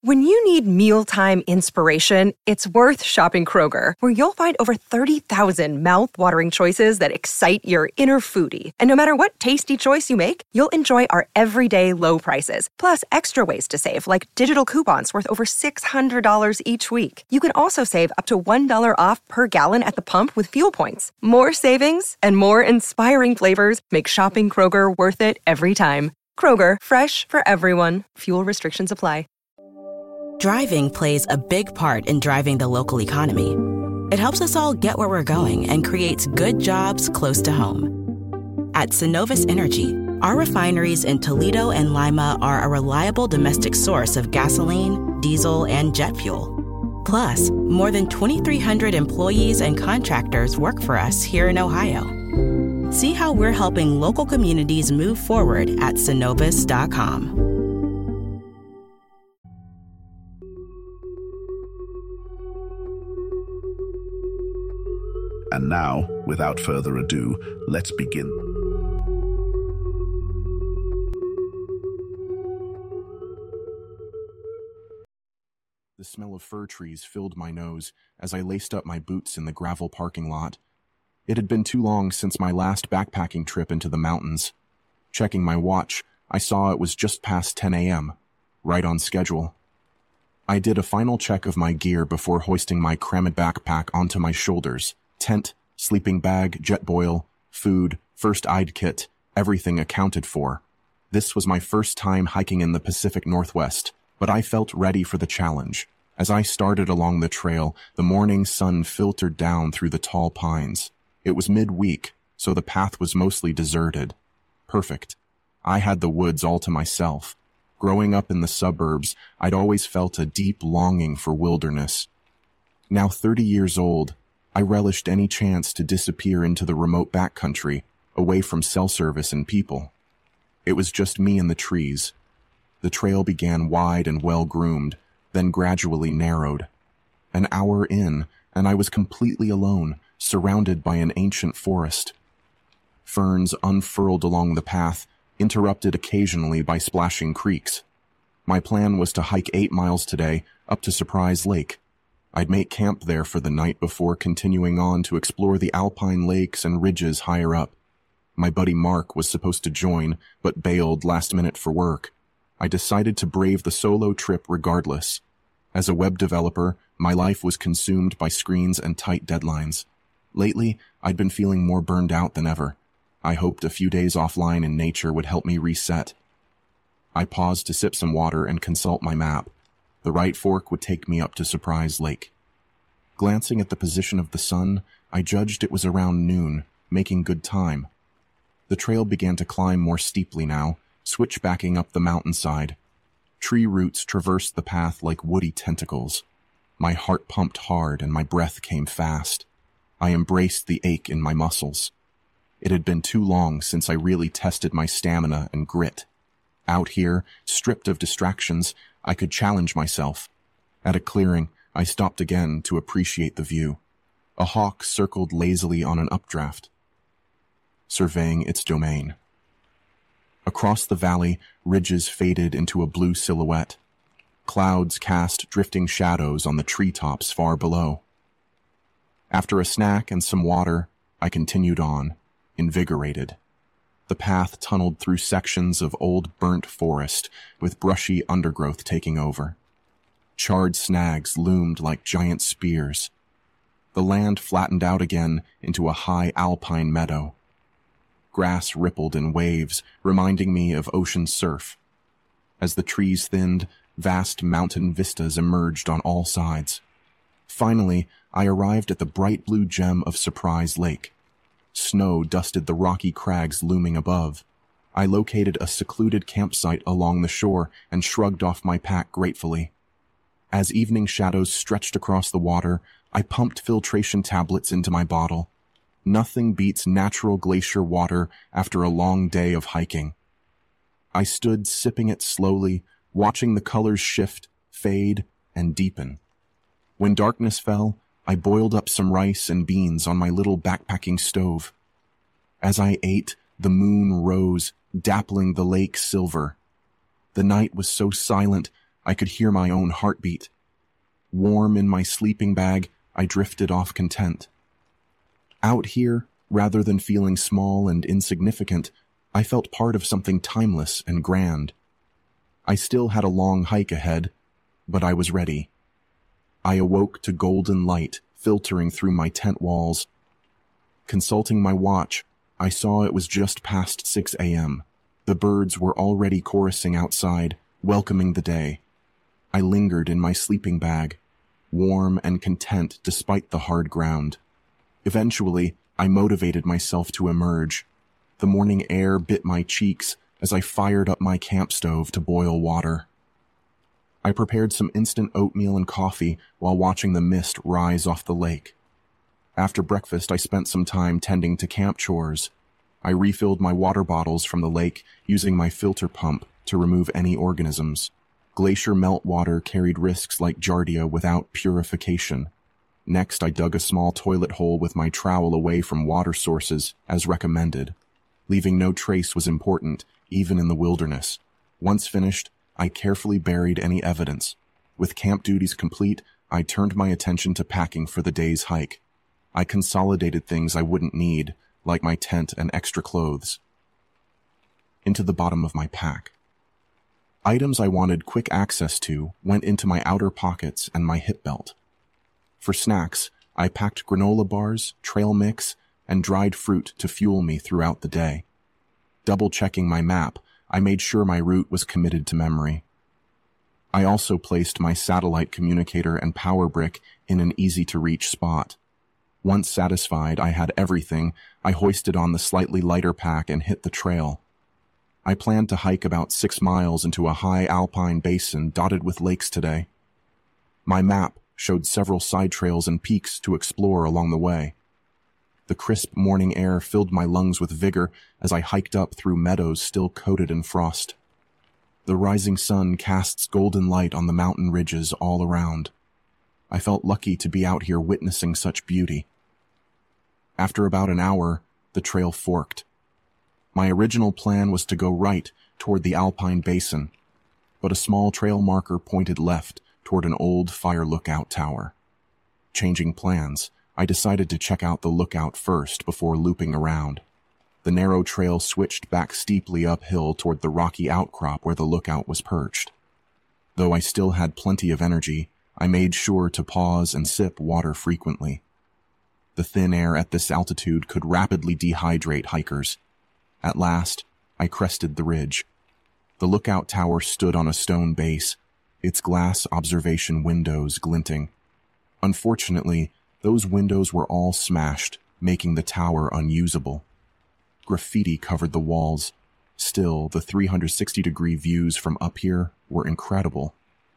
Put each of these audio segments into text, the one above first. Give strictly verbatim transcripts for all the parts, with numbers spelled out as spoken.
When you need mealtime inspiration, it's worth shopping Kroger, where you'll find over thirty thousand mouth-watering choices that excite your inner foodie. And no matter what tasty choice you make, you'll enjoy our everyday low prices, plus extra ways to save, like digital coupons worth over six hundred dollars each week. You can also save up to one dollar off per gallon at the pump with fuel points. More savings and more inspiring flavors make shopping Kroger worth it every time. Kroger, fresh for everyone. Fuel restrictions apply. Driving plays a big part in driving the local economy. It helps us all get where we're going and creates good jobs close to home. At Synovus Energy, our refineries in Toledo and Lima are a reliable domestic source of gasoline, diesel, and jet fuel. Plus, more than twenty-three hundred employees and contractors work for us here in Ohio. See how we're helping local communities move forward at synovus dot com. And now, without further ado, let's begin. The smell of fir trees filled my nose as I laced up my boots in the gravel parking lot. It had been too long since my last backpacking trip into the mountains. Checking my watch, I saw it was just past ten a.m., right on schedule. I did a final check of my gear before hoisting my crammed backpack onto my shoulders. Tent, sleeping bag, Jetboil, food, first aid kit, everything accounted for. This was my first time hiking in the Pacific Northwest, but I felt ready for the challenge. As I started along the trail, the morning sun filtered down through the tall pines. It was midweek, so the path was mostly deserted. Perfect. I had the woods all to myself. Growing up in the suburbs, I'd always felt a deep longing for wilderness. Now thirty years old, I relished any chance to disappear into the remote backcountry, away from cell service and people. It was just me and the trees. The trail began wide and well-groomed, then gradually narrowed. An hour in, and I was completely alone, surrounded by an ancient forest. Ferns unfurled along the path, interrupted occasionally by splashing creeks. My plan was to hike eight miles today, up to Surprise Lake. I'd make camp there for the night before continuing on to explore the alpine lakes and ridges higher up. My buddy Mark was supposed to join, but bailed last minute for work. I decided to brave the solo trip regardless. As a web developer, my life was consumed by screens and tight deadlines. Lately, I'd been feeling more burned out than ever. I hoped a few days offline in nature would help me reset. I paused to sip some water and consult my map. The right fork would take me up to Surprise Lake. Glancing at the position of the sun, I judged it was around noon, making good time. The trail began to climb more steeply now, switchbacking up the mountainside. Tree roots traversed the path like woody tentacles. My heart pumped hard and my breath came fast. I embraced the ache in my muscles. It had been too long since I really tested my stamina and grit. Out here, stripped of distractions, I could challenge myself. At a clearing, I stopped again to appreciate the view. A hawk circled lazily on an updraft, surveying its domain. Across the valley, ridges faded into a blue silhouette. Clouds cast drifting shadows on the treetops far below. After a snack and some water, I continued on, invigorated. The path tunneled through sections of old burnt forest, with brushy undergrowth taking over. Charred snags loomed like giant spears. The land flattened out again into a high alpine meadow. Grass rippled in waves, reminding me of ocean surf. As the trees thinned, vast mountain vistas emerged on all sides. Finally, I arrived at the bright blue gem of Surprise Lake. Snow dusted the rocky crags looming above. I located a secluded campsite along the shore and shrugged off my pack gratefully. As evening shadows stretched across the water, I pumped filtration tablets into my bottle. Nothing beats natural glacier water after a long day of hiking. I stood sipping it slowly, watching the colors shift, fade, and deepen. When darkness fell, I boiled up some rice and beans on my little backpacking stove. As I ate, the moon rose, dappling the lake silver. The night was so silent, I could hear my own heartbeat. Warm in my sleeping bag, I drifted off content. Out here, rather than feeling small and insignificant, I felt part of something timeless and grand. I still had a long hike ahead, but I was ready. I awoke to golden light filtering through my tent walls. Consulting my watch, I saw it was just past six a.m. The birds were already chorusing outside, welcoming the day. I lingered in my sleeping bag, warm and content despite the hard ground. Eventually, I motivated myself to emerge. The morning air bit my cheeks as I fired up my camp stove to boil water. I prepared some instant oatmeal and coffee while watching the mist rise off the lake. After breakfast, I spent some time tending to camp chores. I refilled my water bottles from the lake using my filter pump to remove any organisms. Glacier meltwater carried risks like giardia without purification. Next, I dug a small toilet hole with my trowel away from water sources, as recommended. Leaving no trace was important, even in the wilderness. Once finished, I carefully buried any evidence. With camp duties complete, I turned my attention to packing for the day's hike. I consolidated things I wouldn't need, like my tent and extra clothes, into the bottom of my pack. Items I wanted quick access to went into my outer pockets and my hip belt. For snacks, I packed granola bars, trail mix, and dried fruit to fuel me throughout the day. Double-checking my map, I made sure my route was committed to memory. I also placed my satellite communicator and power brick in an easy-to-reach spot. Once satisfied I had everything, I hoisted on the slightly lighter pack and hit the trail. I planned to hike about six miles into a high alpine basin dotted with lakes today. My map showed several side trails and peaks to explore along the way. The crisp morning air filled my lungs with vigor as I hiked up through meadows still coated in frost. The rising sun casts golden light on the mountain ridges all around. I felt lucky to be out here witnessing such beauty. After about an hour, the trail forked. My original plan was to go right toward the alpine basin, but a small trail marker pointed left toward an old fire lookout tower. Changing plans, I decided to check out the lookout first before looping around. The narrow trail switched back steeply uphill toward the rocky outcrop where the lookout was perched. Though I still had plenty of energy, I made sure to pause and sip water frequently. The thin air at this altitude could rapidly dehydrate hikers. At last, I crested the ridge. The lookout tower stood on a stone base, its glass observation windows glinting. Unfortunately, those windows were all smashed, making the tower unusable. Graffiti covered the walls. Still, the three hundred sixty degree views from up here were incredible.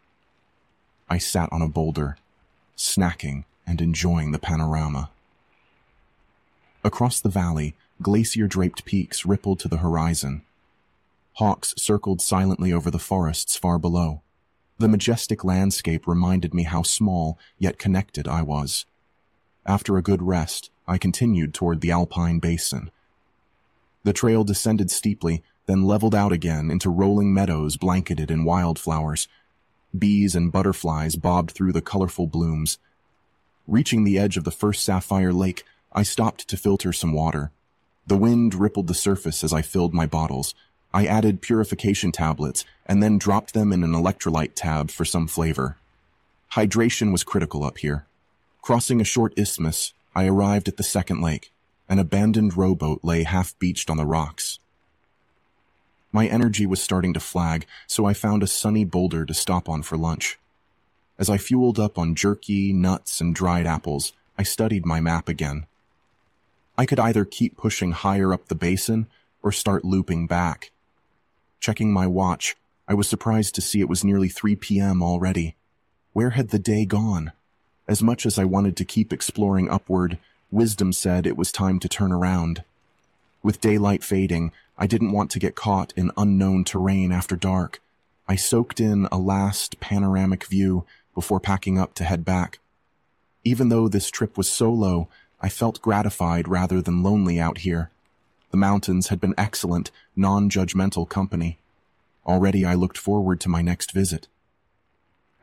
I sat on a boulder, snacking and enjoying the panorama. Across the valley, glacier-draped peaks rippled to the horizon. Hawks circled silently over the forests far below. The majestic landscape reminded me how small yet connected I was. After a good rest, I continued toward the alpine basin. The trail descended steeply, then leveled out again into rolling meadows blanketed in wildflowers. Bees and butterflies bobbed through the colorful blooms. Reaching the edge of the first sapphire lake, I stopped to filter some water. The wind rippled the surface as I filled my bottles. I added purification tablets and then dropped them in an electrolyte tab for some flavor. Hydration was critical up here. Crossing a short isthmus, I arrived at the second lake. An abandoned rowboat lay half-beached on the rocks. My energy was starting to flag, so I found a sunny boulder to stop on for lunch. As I fueled up on jerky, nuts, and dried apples, I studied my map again. I could either keep pushing higher up the basin or start looping back. Checking my watch, I was surprised to see it was nearly three p.m. already. Where had the day gone? As much as I wanted to keep exploring upward, wisdom said it was time to turn around. With daylight fading, I didn't want to get caught in unknown terrain after dark. I soaked in a last panoramic view before packing up to head back. Even though this trip was solo, I felt gratified rather than lonely out here. The mountains had been excellent, non-judgmental company. Already I looked forward to my next visit.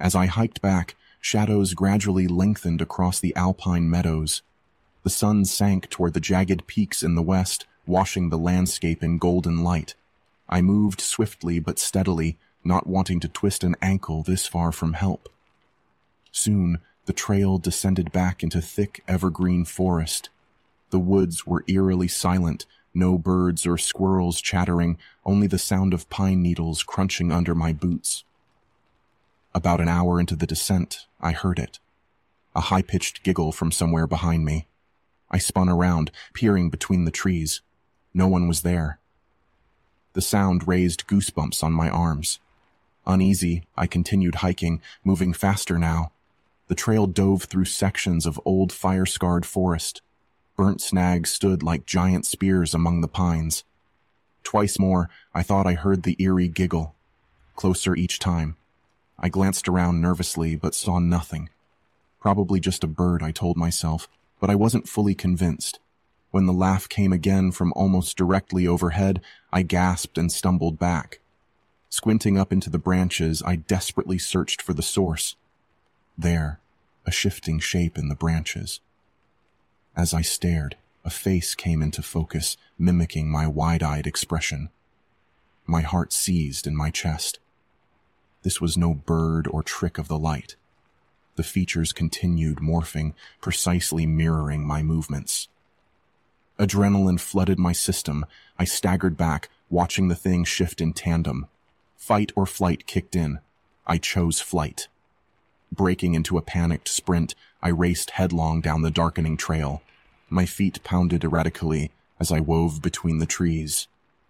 As I hiked back, shadows gradually lengthened across the alpine meadows. The sun sank toward the jagged peaks in the west, washing the landscape in golden light. I moved swiftly but steadily, not wanting to twist an ankle this far from help. Soon, the trail descended back into thick, evergreen forest. The woods were eerily silent, no birds or squirrels chattering, only the sound of pine needles crunching under my boots. About an hour into the descent, I heard it. A high-pitched giggle from somewhere behind me. I spun around, peering between the trees. No one was there. The sound raised goosebumps on my arms. Uneasy, I continued hiking, moving faster now. The trail dove through sections of old fire-scarred forest. Burnt snags stood like giant spears among the pines. Twice more, I thought I heard the eerie giggle. Closer each time. I glanced around nervously, but saw nothing. Probably just a bird, I told myself, but I wasn't fully convinced. When the laugh came again from almost directly overhead, I gasped and stumbled back. Squinting up into the branches, I desperately searched for the source. There, a shifting shape in the branches. As I stared, a face came into focus, mimicking my wide-eyed expression. My heart seized in my chest. This was no bird or trick of the light. The features continued morphing, precisely mirroring my movements. Adrenaline flooded my system. I staggered back, watching the thing shift in tandem. Fight or flight kicked in. I chose flight. Breaking into a panicked sprint, I raced headlong down the darkening trail. My feet pounded erratically as I wove between the trees.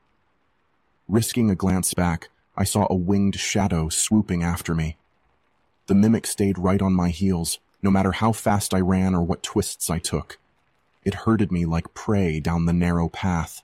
Risking a glance back, I saw a winged shadow swooping after me. The mimic stayed right on my heels, no matter how fast I ran or what twists I took. It herded me like prey down the narrow path.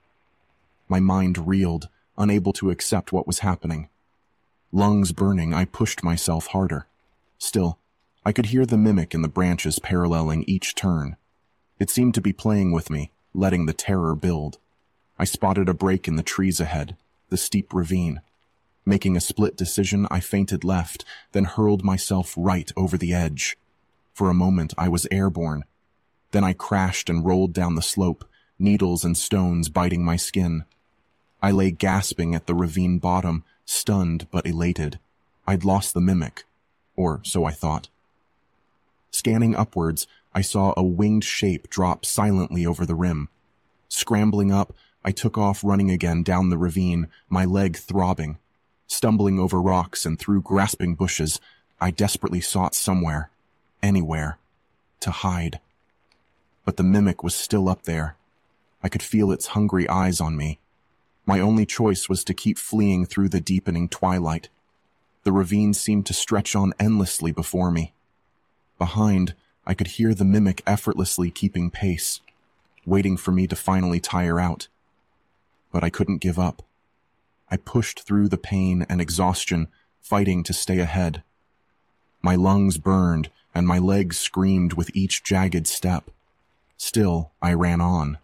My mind reeled, unable to accept what was happening. Lungs burning, I pushed myself harder. Still, I could hear the mimic in the branches paralleling each turn. It seemed to be playing with me, letting the terror build. I spotted a break in the trees ahead, the steep ravine. Making a split decision, I feinted left, then hurled myself right over the edge. For a moment, I was airborne. Then I crashed and rolled down the slope, needles and stones biting my skin. I lay gasping at the ravine bottom, stunned but elated. I'd lost the mimic, or so I thought. Scanning upwards, I saw a winged shape drop silently over the rim. Scrambling up, I took off running again down the ravine, my leg throbbing. Stumbling over rocks and through grasping bushes, I desperately sought somewhere, anywhere, to hide. But the mimic was still up there. I could feel its hungry eyes on me. My only choice was to keep fleeing through the deepening twilight. The ravine seemed to stretch on endlessly before me. Behind, I could hear the mimic effortlessly keeping pace, waiting for me to finally tire out. But I couldn't give up. I pushed through the pain and exhaustion, fighting to stay ahead. My lungs burned, and my legs screamed with each jagged step. Still, I ran on.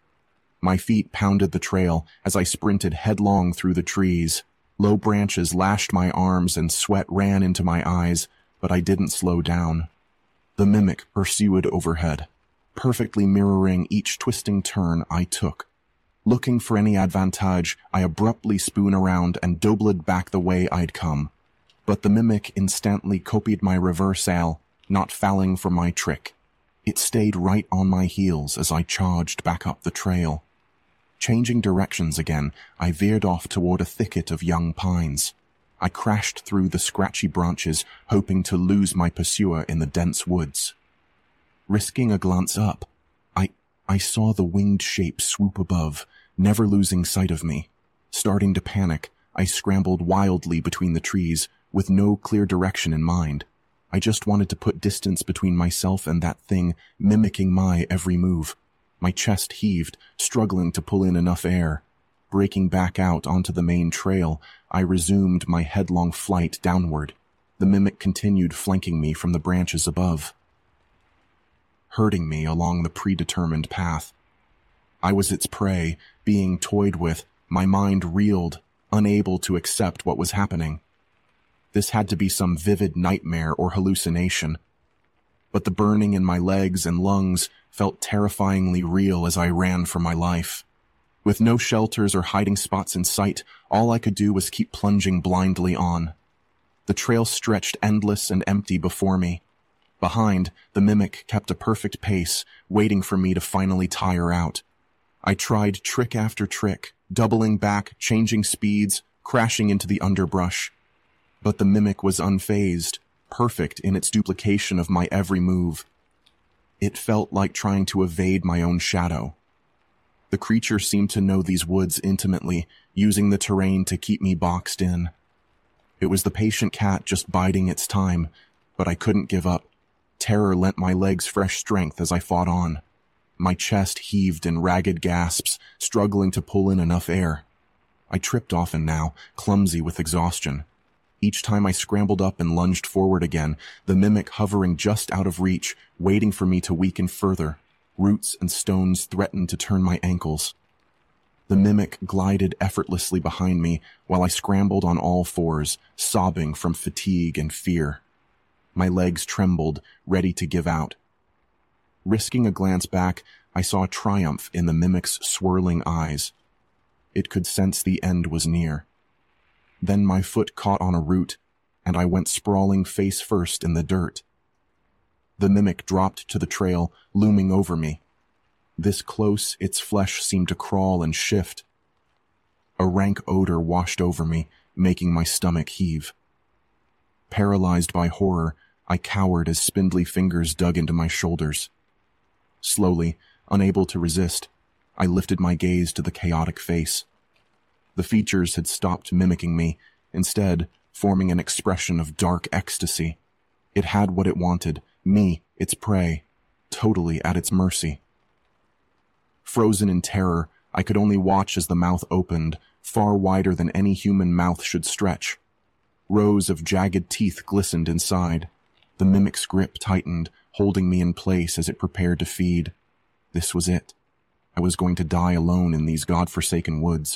My feet pounded the trail as I sprinted headlong through the trees. Low branches lashed my arms and sweat ran into my eyes, but I didn't slow down. The mimic pursued overhead, perfectly mirroring each twisting turn I took. Looking for any advantage, I abruptly spun around and doubled back the way I'd come. But the mimic instantly copied my reversal, not falling for my trick. It stayed right on my heels as I charged back up the trail. Changing directions again, I veered off toward a thicket of young pines. I crashed through the scratchy branches, hoping to lose my pursuer in the dense woods. Risking a glance up, I, I saw the winged shape swoop above, never losing sight of me. Starting to panic, I scrambled wildly between the trees, with no clear direction in mind. I just wanted to put distance between myself and that thing, mimicking my every move. My chest heaved, struggling to pull in enough air. Breaking back out onto the main trail, I resumed my headlong flight downward. The mimic continued flanking me from the branches above, herding me along the predetermined path. I was its prey, being toyed with. My mind reeled, unable to accept what was happening. This had to be some vivid nightmare or hallucination. But the burning in my legs and lungs felt terrifyingly real as I ran for my life. With no shelters or hiding spots in sight, all I could do was keep plunging blindly on. The trail stretched endless and empty before me. Behind, the mimic kept a perfect pace, waiting for me to finally tire out. I tried trick after trick, doubling back, changing speeds, crashing into the underbrush. But the mimic was unfazed, perfect in its duplication of my every move. It felt like trying to evade my own shadow. The creature seemed to know these woods intimately, using the terrain to keep me boxed in. It was the patient cat just biding its time, but I couldn't give up. Terror lent my legs fresh strength as I fought on. My chest heaved in ragged gasps, struggling to pull in enough air. I tripped often now, clumsy with exhaustion. Each time I scrambled up and lunged forward again, the mimic hovering just out of reach, waiting for me to weaken further. Roots and stones threatened to turn my ankles. The mimic glided effortlessly behind me while I scrambled on all fours, sobbing from fatigue and fear. My legs trembled, ready to give out. Risking a glance back, I saw triumph in the mimic's swirling eyes. It could sense the end was near. Then my foot caught on a root, and I went sprawling face first in the dirt. The mimic dropped to the trail, looming over me. This close, its flesh seemed to crawl and shift. A rank odor washed over me, making my stomach heave. Paralyzed by horror, I cowered as spindly fingers dug into my shoulders. Slowly, unable to resist, I lifted my gaze to the chaotic face. The features had stopped mimicking me, instead forming an expression of dark ecstasy. It had what it wanted, me, its prey, totally at its mercy. Frozen in terror, I could only watch as the mouth opened, far wider than any human mouth should stretch. Rows of jagged teeth glistened inside. The mimic's grip tightened, holding me in place as it prepared to feed. This was it. I was going to die alone in these godforsaken woods.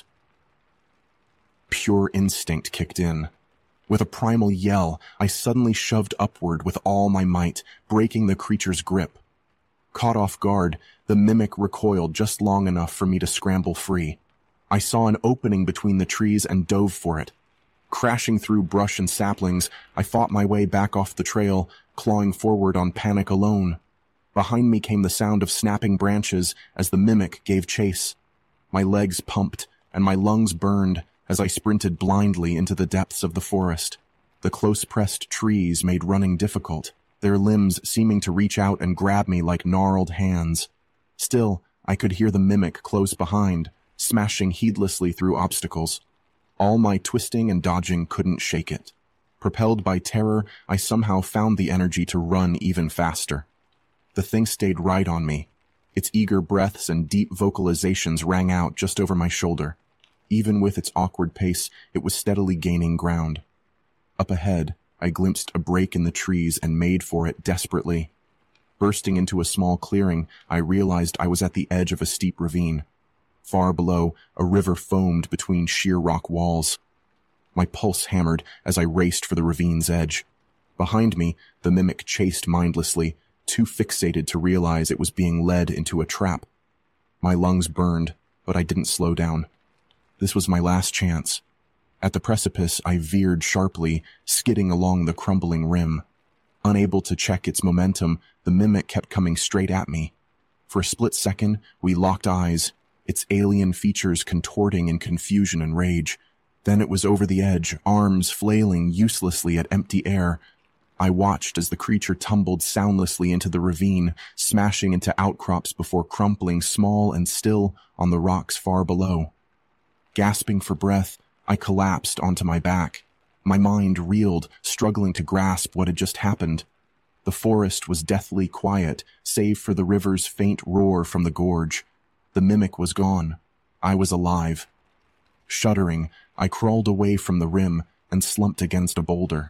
Pure instinct kicked in. With a primal yell, I suddenly shoved upward with all my might, breaking the creature's grip. Caught off guard, the mimic recoiled just long enough for me to scramble free. I saw an opening between the trees and dove for it. Crashing through brush and saplings, I fought my way back off the trail, clawing forward on panic alone. Behind me came the sound of snapping branches as the mimic gave chase. My legs pumped, and my lungs burned as I sprinted blindly into the depths of the forest. The close-pressed trees made running difficult, their limbs seeming to reach out and grab me like gnarled hands. Still, I could hear the mimic close behind, smashing heedlessly through obstacles. All my twisting and dodging couldn't shake it. Propelled by terror, I somehow found the energy to run even faster. The thing stayed right on me. Its eager breaths and deep vocalizations rang out just over my shoulder. Even with its awkward pace, it was steadily gaining ground. Up ahead, I glimpsed a break in the trees and made for it desperately. Bursting into a small clearing, I realized I was at the edge of a steep ravine. Far below, a river foamed between sheer rock walls. My pulse hammered as I raced for the ravine's edge. Behind me, the mimic chased mindlessly, too fixated to realize it was being led into a trap. My lungs burned, but I didn't slow down. This was my last chance. At the precipice, I veered sharply, skidding along the crumbling rim. Unable to check its momentum, the mimic kept coming straight at me. For a split second, we locked eyes, its alien features contorting in confusion and rage. Then it was over the edge, arms flailing uselessly at empty air. I watched as the creature tumbled soundlessly into the ravine, smashing into outcrops before crumpling small and still on the rocks far below. Gasping for breath, I collapsed onto my back. My mind reeled, struggling to grasp what had just happened. The forest was deathly quiet, save for the river's faint roar from the gorge. The mimic was gone. I was alive. Shuddering, I crawled away from the rim and slumped against a boulder.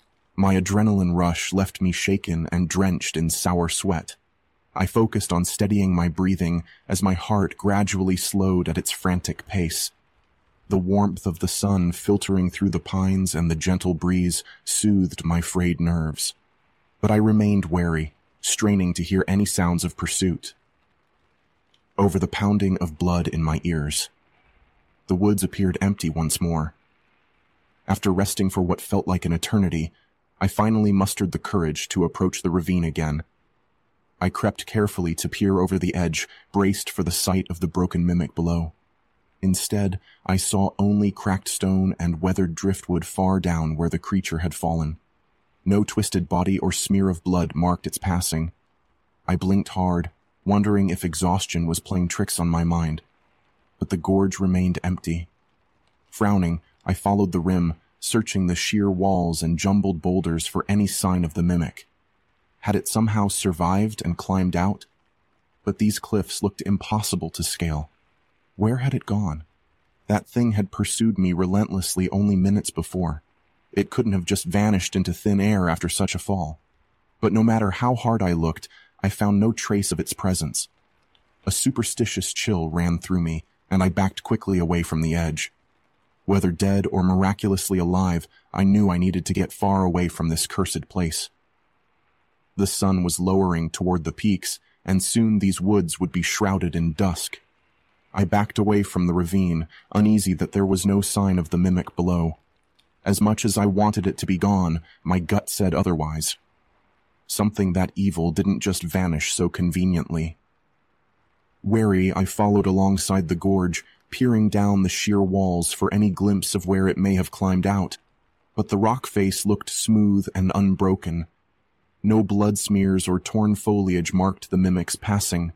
My adrenaline rush left me shaken and drenched in sour sweat. I focused on steadying my breathing as my heart gradually slowed at its frantic pace. The warmth of the sun filtering through the pines and the gentle breeze soothed my frayed nerves. But I remained wary, straining to hear any sounds of pursuit. Over the pounding of blood in my ears, the woods appeared empty once more. After resting for what felt like an eternity, I finally mustered the courage to approach the ravine again. I crept carefully to peer over the edge, braced for the sight of the broken mimic below. Instead, I saw only cracked stone and weathered driftwood far down where the creature had fallen. No twisted body or smear of blood marked its passing. I blinked hard, wondering if exhaustion was playing tricks on my mind. But the gorge remained empty. Frowning, I followed the rim, searching the sheer walls and jumbled boulders for any sign of the mimic. Had it somehow survived and climbed out? But these cliffs looked impossible to scale. Where had it gone? That thing had pursued me relentlessly only minutes before. It couldn't have just vanished into thin air after such a fall. But no matter how hard I looked, I found no trace of its presence. A superstitious chill ran through me, and I backed quickly away from the edge. Whether dead or miraculously alive, I knew I needed to get far away from this cursed place. The sun was lowering toward the peaks, and soon these woods would be shrouded in dusk. I backed away from the ravine, uneasy that there was no sign of the mimic below. As much as I wanted it to be gone, my gut said otherwise. Something that evil didn't just vanish so conveniently. Wary, I followed alongside the gorge, peering down the sheer walls for any glimpse of where it may have climbed out. But the rock face looked smooth and unbroken. No blood smears or torn foliage marked the mimic's passing.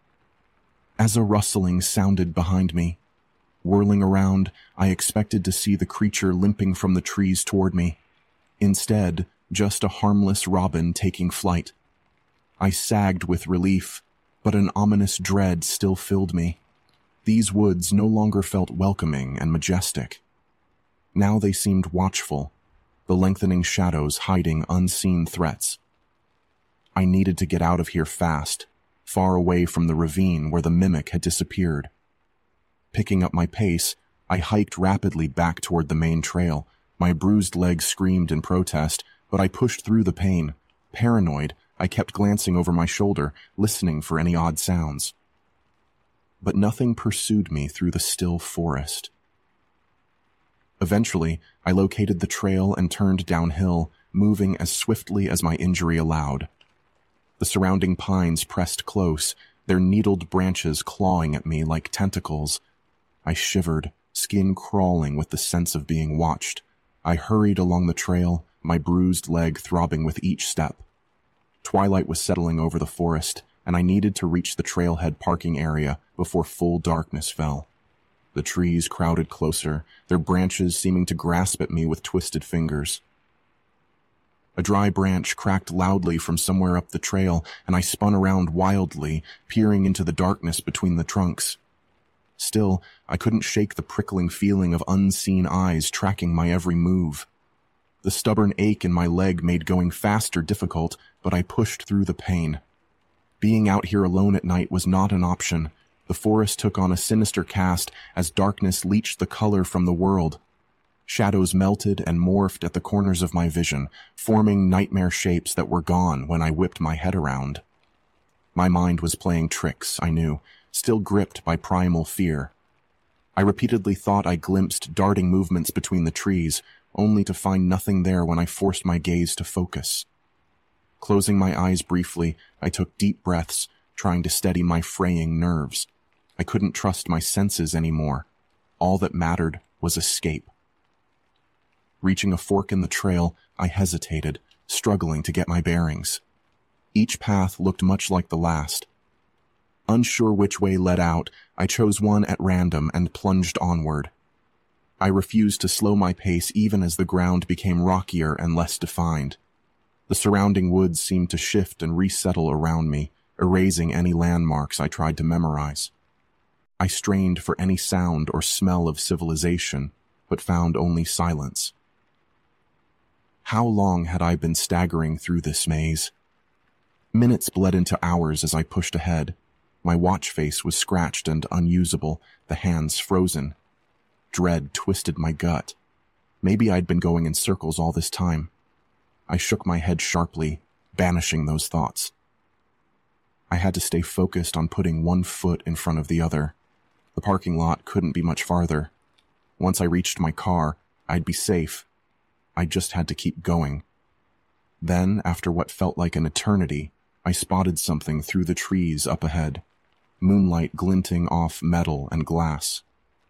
As a rustling sounded behind me, whirling around, I expected to see the creature limping from the trees toward me. Instead, just a harmless robin taking flight. I sagged with relief, but an ominous dread still filled me. These woods no longer felt welcoming and majestic. Now they seemed watchful, the lengthening shadows hiding unseen threats. I needed to get out of here fast, far away from the ravine where the mimic had disappeared. Picking up my pace, I hiked rapidly back toward the main trail. My bruised leg screamed in protest, but I pushed through the pain. Paranoid, I kept glancing over my shoulder, listening for any odd sounds. But nothing pursued me through the still forest. Eventually, I located the trail and turned downhill, moving as swiftly as my injury allowed. The surrounding pines pressed close, their needled branches clawing at me like tentacles. I shivered, skin crawling with the sense of being watched. I hurried along the trail, my bruised leg throbbing with each step. Twilight was settling over the forest, and I needed to reach the trailhead parking area before full darkness fell. The trees crowded closer, their branches seeming to grasp at me with twisted fingers. A dry branch cracked loudly from somewhere up the trail, and I spun around wildly, peering into the darkness between the trunks. Still, I couldn't shake the prickling feeling of unseen eyes tracking my every move. The stubborn ache in my leg made going faster difficult, but I pushed through the pain. Being out here alone at night was not an option. The forest took on a sinister cast as darkness leached the color from the world. Shadows melted and morphed at the corners of my vision, forming nightmare shapes that were gone when I whipped my head around. My mind was playing tricks, I knew, still gripped by primal fear. I repeatedly thought I glimpsed darting movements between the trees, only to find nothing there when I forced my gaze to focus. Closing my eyes briefly, I took deep breaths, trying to steady my fraying nerves. I couldn't trust my senses anymore. All that mattered was escape. Reaching a fork in the trail, I hesitated, struggling to get my bearings. Each path looked much like the last. Unsure which way led out, I chose one at random and plunged onward. I refused to slow my pace even as the ground became rockier and less defined. The surrounding woods seemed to shift and resettle around me, erasing any landmarks I tried to memorize. I strained for any sound or smell of civilization, but found only silence. How long had I been staggering through this maze? Minutes bled into hours as I pushed ahead. My watch face was scratched and unusable, the hands frozen. dread twisted my gut. Maybe I'd been going in circles all this time. I shook my head sharply, banishing those thoughts. I had to stay focused on putting one foot in front of the other. The parking lot couldn't be much farther. Once I reached my car, I'd be safe. I just had to keep going. Then, after what felt like an eternity, I spotted something through the trees up ahead, moonlight glinting off metal and glass.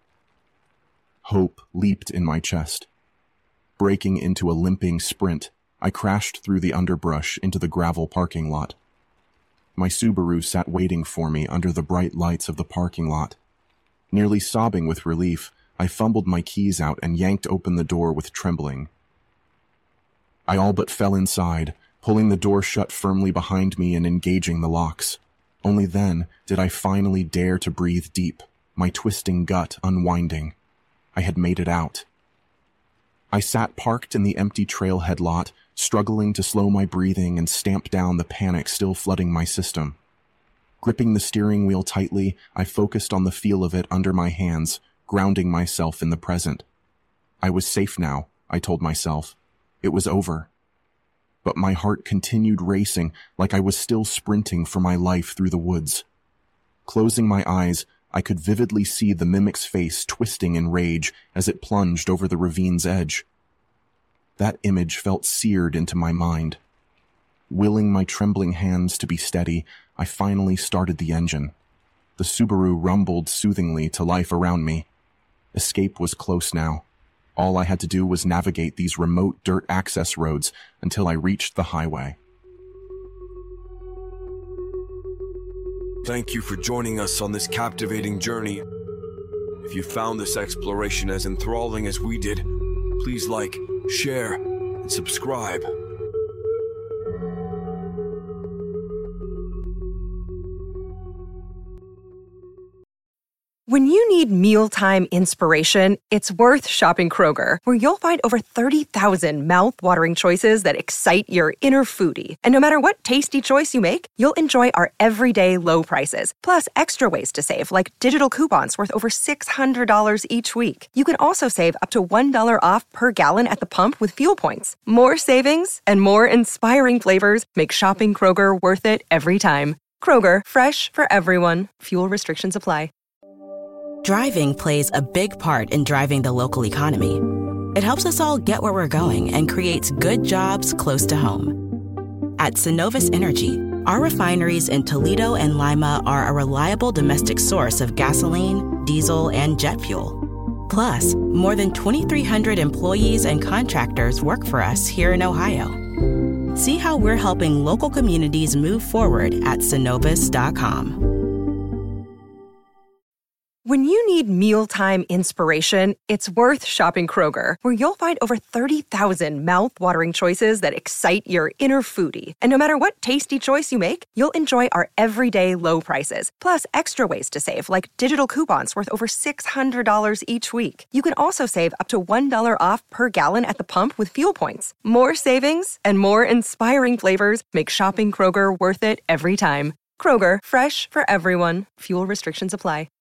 Hope leaped in my chest. Breaking into a limping sprint, I crashed through the underbrush into the gravel parking lot. My Subaru sat waiting for me under the bright lights of the parking lot. Nearly sobbing with relief, I fumbled my keys out and yanked open the door with trembling. I all but fell inside, pulling the door shut firmly behind me and engaging the locks. Only then did I finally dare to breathe deep, my twisting gut unwinding. I had made it out. I sat parked in the empty trailhead lot, struggling to slow my breathing and stamp down the panic still flooding my system. Gripping the steering wheel tightly, I focused on the feel of it under my hands, grounding myself in the present. I was safe now, I told myself. It was over. But my heart continued racing like I was still sprinting for my life through the woods. Closing my eyes, I could vividly see the mimic's face twisting in rage as it plunged over the ravine's edge. That image felt seared into my mind. Willing my trembling hands to be steady, I finally started the engine. The Subaru rumbled soothingly to life around me. Escape was close now. All I had to do was navigate these remote dirt access roads until I reached the highway. Thank you for joining us on this captivating journey. If you found this exploration as enthralling as we did, please like, share, and subscribe. When you need mealtime inspiration, it's worth shopping Kroger, where you'll find over thirty thousand mouth-watering choices that excite your inner foodie. And no matter what tasty choice you make, you'll enjoy our everyday low prices, plus extra ways to save, like digital coupons worth over six hundred dollars each week. You can also save up to one dollar off per gallon at the pump with fuel points. More savings and more inspiring flavors make shopping Kroger worth it every time. Kroger, fresh for everyone. Fuel restrictions apply. Driving plays a big part in driving the local economy. It helps us all get where we're going and creates good jobs close to home. At Synovus Energy, our refineries in Toledo and Lima are a reliable domestic source of gasoline, diesel, and jet fuel. Plus, more than twenty-three hundred employees and contractors work for us here in Ohio. See how we're helping local communities move forward at Synovus dot com. When you need mealtime inspiration, it's worth shopping Kroger, where you'll find over thirty thousand mouth-watering choices that excite your inner foodie. And no matter what tasty choice you make, you'll enjoy our everyday low prices, plus extra ways to save, like digital coupons worth over six hundred dollars each week. You can also save up to one dollar off per gallon at the pump with fuel points. More savings and more inspiring flavors make shopping Kroger worth it every time. Kroger, fresh for everyone. Fuel restrictions apply.